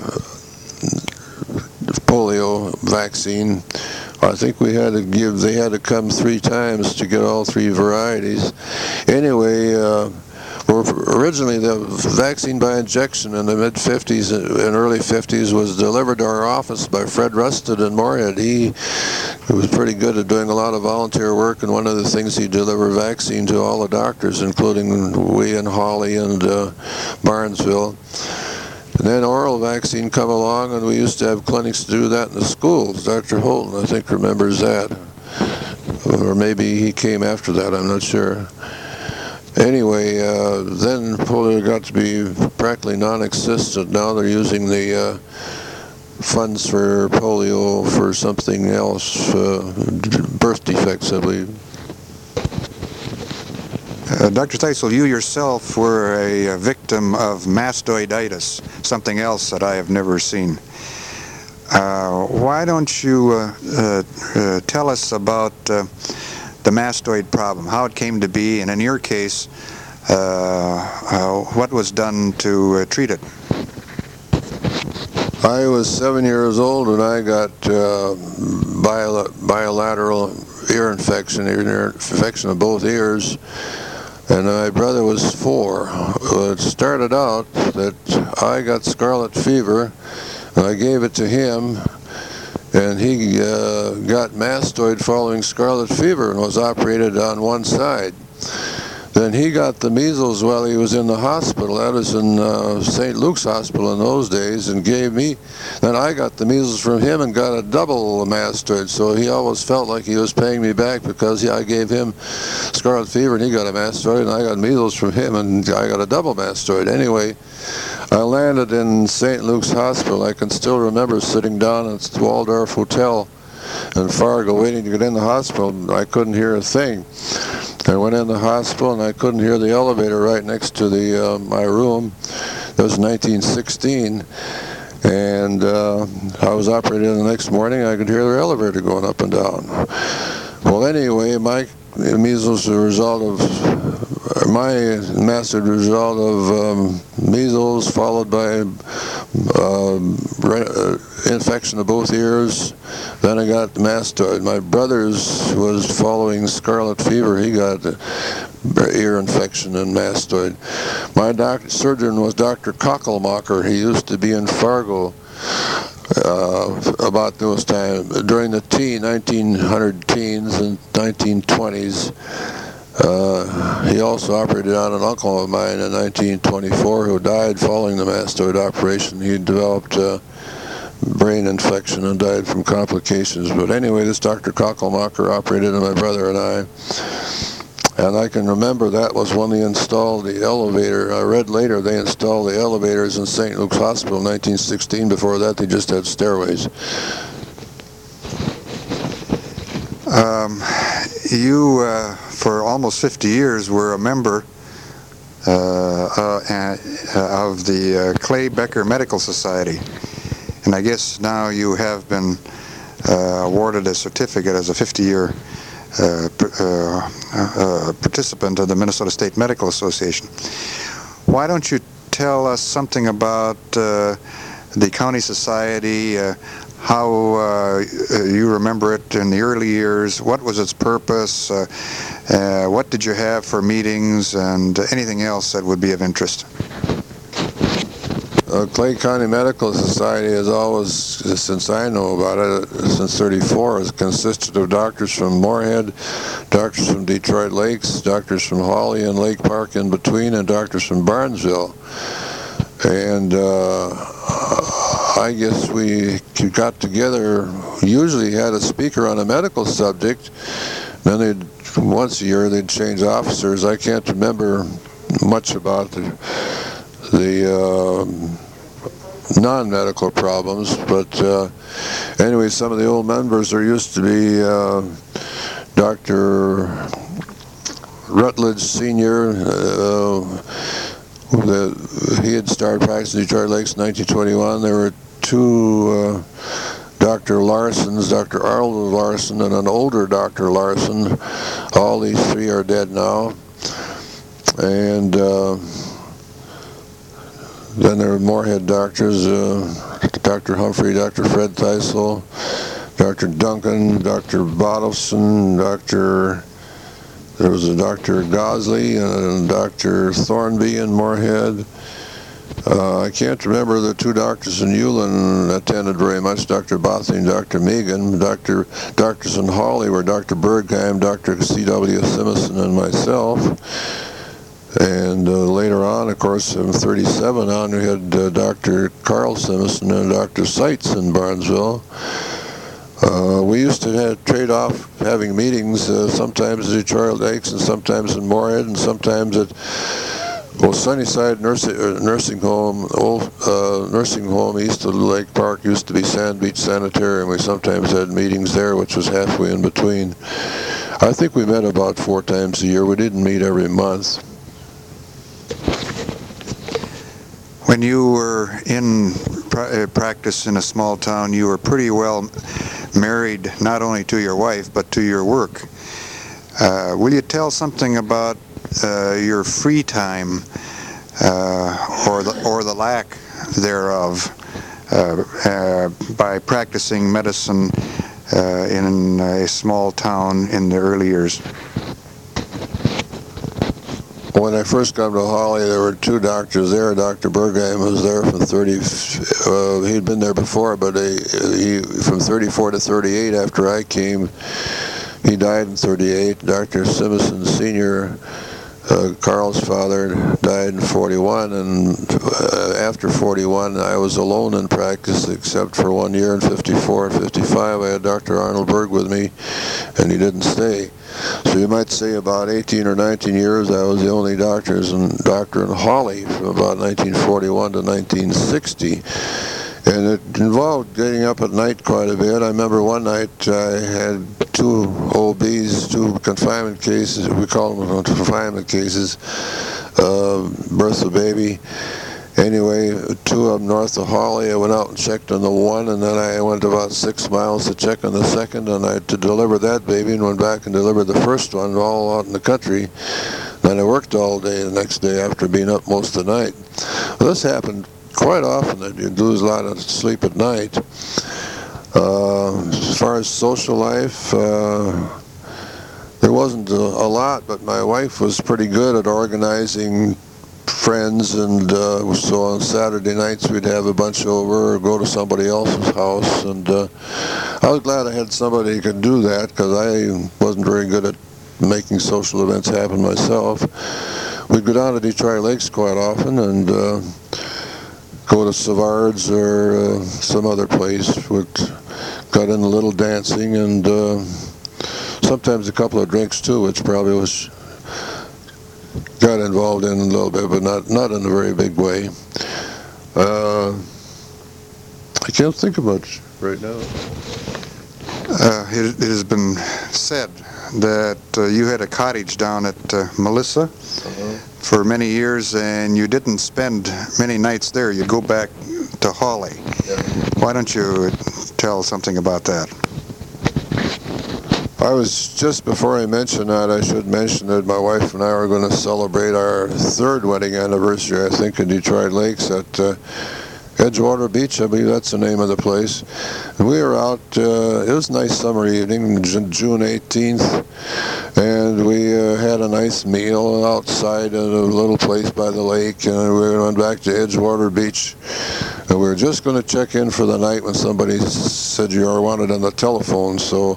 polio vaccine. I think we had to give, they had to come three times to get all three varieties. Anyway, uh, originally the vaccine by injection in the mid fifties and early fifties was delivered to our office by Fred Rusted in Moorhead. He was pretty good at doing a lot of volunteer work, and one of the things he delivered vaccine to all the doctors, including we and Hawley and uh, Barnesville. And then oral vaccine come along, and we used to have clinics to do that in the schools. Doctor Holton, I think, remembers that. Or maybe he came after that, I'm not sure. Anyway, uh, then polio got to be practically non-existent. Now they're using the uh, funds for polio for something else, uh, birth defects, I believe. Uh, Doctor Theisel, you yourself were a, a victim of mastoiditis, something else that I have never seen. Uh, why don't you uh, uh, uh, tell us about uh, the mastoid problem, how it came to be, and in your case, uh, uh, what was done to uh, treat it? I was seven years old and I got uh, bio bilateral ear infection, ear infection of both ears. And my brother was four. It started out that I got scarlet fever, and I gave it to him, and he uh, got mastoid following scarlet fever and was operated on one side. Then he got the measles while he was in the hospital. That was in uh, Saint Luke's Hospital in those days, and gave me. Then I got the measles from him and got a double mastoid. So he always felt like he was paying me back because he, I gave him scarlet fever and he got a mastoid, and I got measles from him and I got a double mastoid. Anyway, I landed in Saint Luke's Hospital. I can still remember sitting down at the Waldorf Hotel in Fargo waiting to get in the hospital. I couldn't hear a thing. I went in the hospital and I couldn't hear the elevator right next to the uh, my room. That was nineteen sixteen, and uh, I was operated the next morning. I could hear the elevator going up and down. Well, anyway, my measles were a result of my mastoid result of um, measles, followed by uh, infection of both ears. Then I got mastoid. My brother's was following scarlet fever. He got ear infection and mastoid. My doctor, surgeon was Doctor Kockelmacher. He used to be in Fargo uh, about those times, during the teen, nineteen hundred teens and nineteen twenties. Uh, he also operated on an uncle of mine in nineteen twenty-four who died following the mastoid operation. He developed uh, brain infection and died from complications. But anyway, this Doctor Kockelmacher operated on my brother and I. And I can remember that was when they installed the elevator. I read later they installed the elevators in Saint Luke's Hospital in nineteen sixteen. Before that, they just had stairways. Um, you, uh, for almost fifty years, were a member uh, uh, uh, of the uh, Clay Becker Medical Society. And I guess now you have been uh, awarded a certificate as a fifty-year uh, uh, uh, participant of the Minnesota State Medical Association. Why don't you tell us something about uh, the County Society, uh, how uh, you remember it in the early years, what was its purpose, uh, uh, what did you have for meetings, and anything else that would be of interest? Uh, Clay County Medical Society has always, since I know about it, since thirty-four, has consisted of doctors from Moorhead, doctors from Detroit Lakes, doctors from Hawley and Lake Park in between, and doctors from Barnesville. And uh, I guess we got together, usually had a speaker on a medical subject, then they'd, once a year they'd change officers. I can't remember much about the the uh, non-medical problems, but uh, anyway, some of the old members, there used to be uh, Doctor Rutledge Senior, uh, the, he had started practicing in Detroit Lakes in nineteen twenty-one. There were two uh, Doctor Larsons, Doctor Arnold Larson and an older Doctor Larson. All these three are dead now. And uh, then there were Moorhead doctors, uh, Doctor Humphrey, Doctor Fred Theisel, Doctor Duncan, Doctor Bottleson, Doctor there was a Doctor Gosley and Doctor Thornby in Moorhead. Uh, I can't remember the two doctors in Ulen attended very much, Doctor Bothing and Doctor Megan. Doctor Doctors in Hawley were Doctor Bergheim, Doctor C W Simison, and myself. And uh, later on, of course, from thirty-seven on, we had uh, Doctor Carl Simison and Doctor Seitz in Barnesville. Uh, we used to have, trade off having meetings, uh, sometimes at Detroit Lakes and sometimes in Moorhead and sometimes at well, Sunnyside Nursing, uh, nursing Home, old uh, nursing home east of Lake Park used to be Sand Beach Sanitarium. We sometimes had meetings there, which was halfway in between. I think we met about four times a year. We didn't meet every month. When you were in pra practice in a small town, you were pretty well married not only to your wife but to your work. Uh, will you tell something about uh, your free time uh, or the or the lack thereof uh, uh, by practicing medicine uh, in a small town in the early years? When I first got to Hawley, there were two doctors there. Doctor Bergheim was there from thirty. Uh, he'd been there before, but he, he from thirty-four to thirty-eight. After I came, he died in thirty-eight. Doctor Simison Senior, uh, Carl's father, died in forty-one, and uh, after forty-one, I was alone in practice, except for one year in fifty-four and fifty-five. I had Doctor Arnold Berg with me, and he didn't stay. So you might say about eighteen or nineteen years I was the only doctors and doctor in Hawley from about nineteen forty-one to nineteen sixty. And it involved getting up at night quite a bit. I remember one night I had two O Bs, two confinement cases, we call them confinement cases, uh, birth of baby. Anyway, two of them north of Hawley. I went out and checked on the one, and then I went about six miles to check on the second, and I had to deliver that baby and went back and delivered the first one all out in the country. Then I worked all day the next day after being up most of the night. Well, this happened quite often, that you'd lose a lot of sleep at night. Uh, as far as social life, uh, there wasn't a, a lot, but my wife was pretty good at organizing friends, and uh, so on Saturday nights we'd have a bunch over or go to somebody else's house, and uh, I was glad I had somebody who could do that, because I wasn't very good at making social events happen myself. We'd go down to Detroit Lakes quite often and uh, go to Savard's or uh, some other place. We'd got in a little dancing and uh, sometimes a couple of drinks too, which probably was got involved in a little bit, but not not in a very big way. Uh, I can't think of much right now. Uh, it, it has been said that uh, you had a cottage down at uh, Melissa uh-huh. for many years, and you didn't spend many nights there. You'd go back to Hawley. Yeah. Why don't you tell something about that. I was, just before I mention that, I should mention that my wife and I are going to celebrate our third wedding anniversary, I think, in Detroit Lakes at uh, Edgewater Beach. I believe that's the name of the place. And we were out, uh, it was a nice summer evening, June eighteenth, and we uh, had a nice meal outside at a little place by the lake, and we went back to Edgewater Beach. And we were just going to check in for the night when somebody said you were wanted on the telephone, so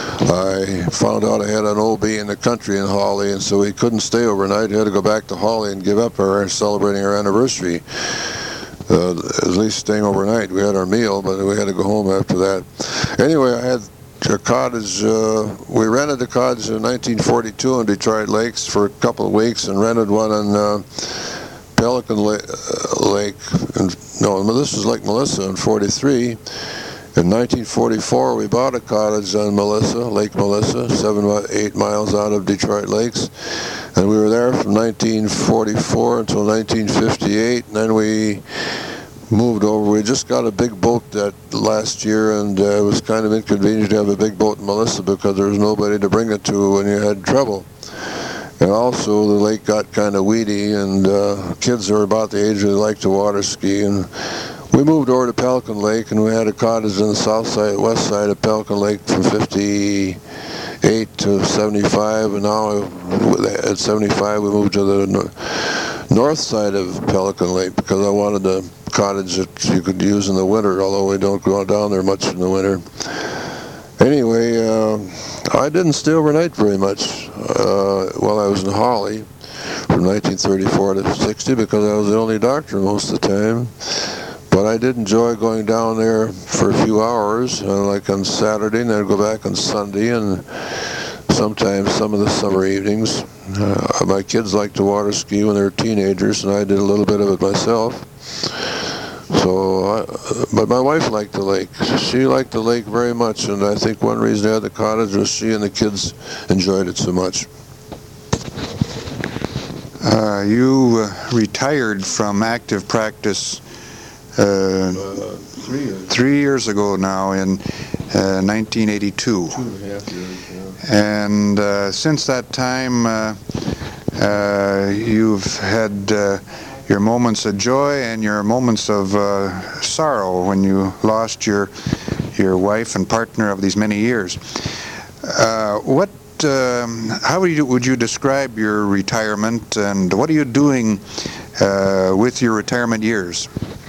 I found out I had an O B in the country in Hawley, and so we couldn't stay overnight. We had to go back to Hawley and give up our celebrating our anniversary. Uh, at least staying overnight. We had our meal, but we had to go home after that. Anyway, I had a cottage. Uh, we rented a cottage in nineteen forty-two in Detroit Lakes for a couple of weeks, and rented one in uh, Pelican La uh, Lake. And, no, this was Lake Melissa in forty-three. In nineteen forty-four, we bought a cottage on Melissa, Lake Melissa, seven, eight miles out of Detroit Lakes. And we were there from nineteen forty-four until nineteen fifty-eight, and then we moved over. We just got a big boat that last year, and uh, it was kind of inconvenient to have a big boat in Melissa because there was nobody to bring it to when you had trouble. And also the lake got kind of weedy, and uh, kids were about the age they like to water ski. And we moved over to Pelican Lake, and we had a cottage on the south side, west side of Pelican Lake from fifty-eight to seventy-five, and now at seventy-five we moved to the north side of Pelican Lake because I wanted a cottage that you could use in the winter, although we don't go down there much in the winter. Anyway, uh, I didn't stay overnight very much uh, while I was in Hawley from nineteen thirty-four to sixty because I was the only doctor most of the time. But I did enjoy going down there for a few hours, uh, like on Saturday, and then I'd go back on Sunday, and sometimes some of the summer evenings. Uh, my kids liked to water ski when they were teenagers, and I did a little bit of it myself. So, I, but my wife liked the lake. She liked the lake very much, and I think one reason I had the cottage was she and the kids enjoyed it so much. Uh, you uh, retired from active practice uh, Uh, three years. three years ago now in uh, nineteen eighty-two. Two and a half years, yeah. And uh, since that time, uh, uh, you've had uh, your moments of joy and your moments of uh, sorrow when you lost your your wife and partner of these many years. Uh, what? Um, how would you, would you describe your retirement, and what are you doing uh, with your retirement years?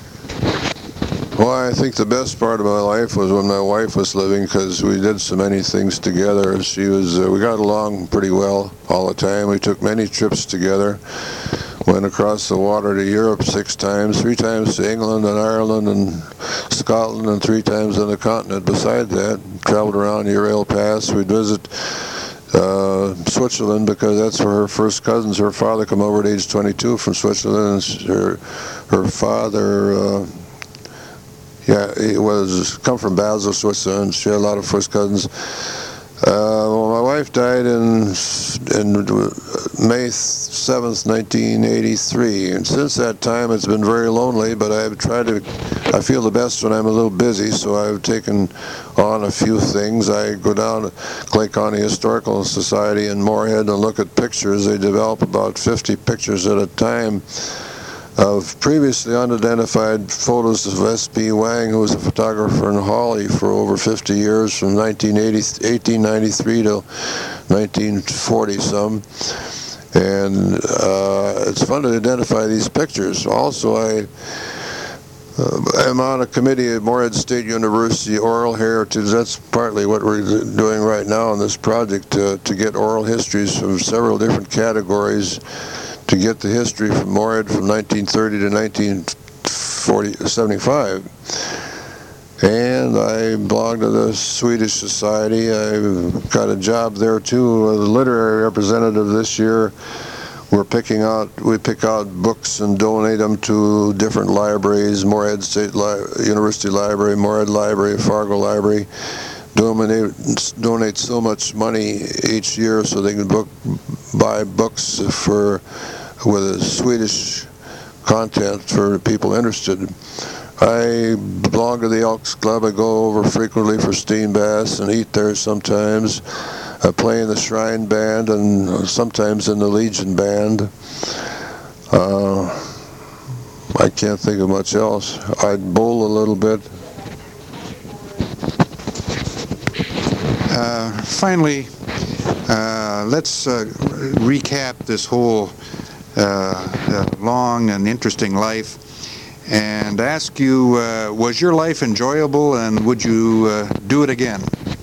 Well, I think the best part of my life was when my wife was living, because we did so many things together. She was, uh, we got along pretty well all the time. We took many trips together. Went across the water to Europe six times, three times to England and Ireland and Scotland, and three times on the continent. Besides that, traveled around Ural Pass. We'd visit uh, Switzerland because that's where her first cousins, her father come over at age twenty-two from Switzerland, and her, her father, uh, yeah, he was come from Basel, Switzerland. She had a lot of first cousins. Uh, well, my wife died in, in May seventh, nineteen eighty-three, and since that time it's been very lonely, but I've tried to, I feel the best when I'm a little busy, so I've taken on a few things. I go down to Clay County Historical Society in Moorhead and look at pictures. They develop about fifty pictures at a time of previously unidentified photos of S P Wang, who was a photographer in Hawley for over fifty years, from nineteen eighty, eighteen ninety-three to nineteen forty some. And uh, it's fun to identify these pictures. Also, I uh, am on a committee at Moorhead State University, Oral Heritage. That's partly what we're doing right now on this project, to, to get oral histories from several different categories, to get the history from Moorhead from nineteen thirty to nineteen seventy-five. And I belong to the Swedish Society. I've got a job there too, as a literary representative this year. We're picking out, we pick out books and donate them to different libraries, Moorhead State Li- University Library, Moorhead Library, Fargo Library. Donate, donate so much money each year so they can book, buy books for with a Swedish content for people interested. I belong to the Elks Club. I go over frequently for steam baths and eat there sometimes. I play in the Shrine Band and sometimes in the Legion Band. Uh, I can't think of much else. I bowl a little bit. Uh, finally, uh, let's uh, recap this whole uh, uh, long and interesting life and ask you, uh, was your life enjoyable and would you uh, do it again?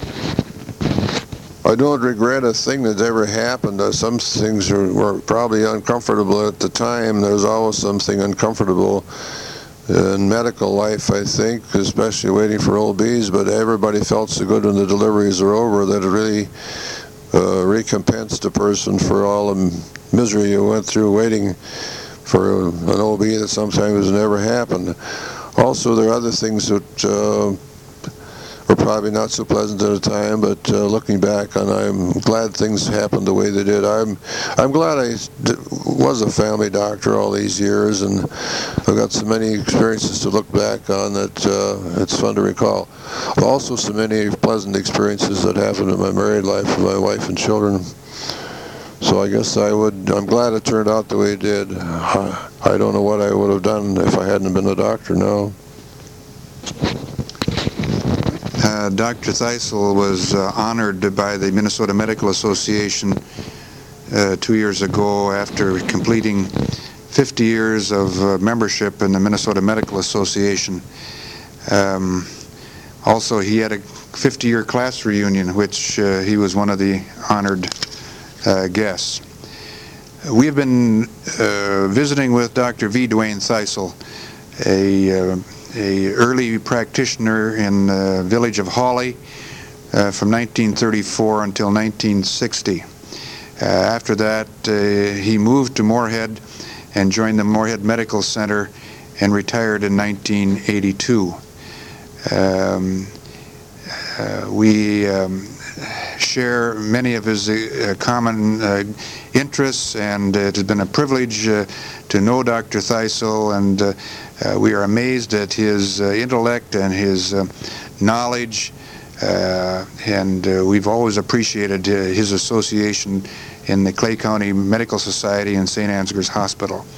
I don't regret a thing that ever happened. Uh, some things are, were probably uncomfortable at the time. There's always something uncomfortable in medical life, I think, especially waiting for O Bs, but everybody felt so good when the deliveries are over that it really uh, recompensed a person for all the misery you went through waiting for an O B that sometimes never happened. Also, there are other things that uh, were probably not so pleasant at the time, but uh, looking back on, I'm glad things happened the way they did. I'm I'm glad I was a family doctor all these years, and I've got so many experiences to look back on that uh, it's fun to recall. Also, so many pleasant experiences that happened in my married life with my wife and children. So I guess I would, I'm glad it turned out the way it did. I don't know what I would have done if I hadn't been a doctor now. Uh, Doctor Theisel was uh, honored by the Minnesota Medical Association uh, two years ago after completing fifty years of uh, membership in the Minnesota Medical Association. Um, also, he had a fifty-year class reunion, which uh, he was one of the honored uh, guests. We have been uh, visiting with Doctor V. Dwayne Theisel, a uh, a early practitioner in the village of Hawley uh, from nineteen thirty-four until nineteen sixty. Uh, after that, uh, he moved to Moorhead and joined the Moorhead Medical Center and retired in nineteen eighty-two. Um, uh, we um, share many of his uh, common uh, interests, and it has been a privilege uh, to know Doctor Theisel, and uh, uh, we are amazed at his uh, intellect and his uh, knowledge, uh, and uh, we've always appreciated uh, his association in the Clay County Medical Society and Saint Ansgar's Hospital.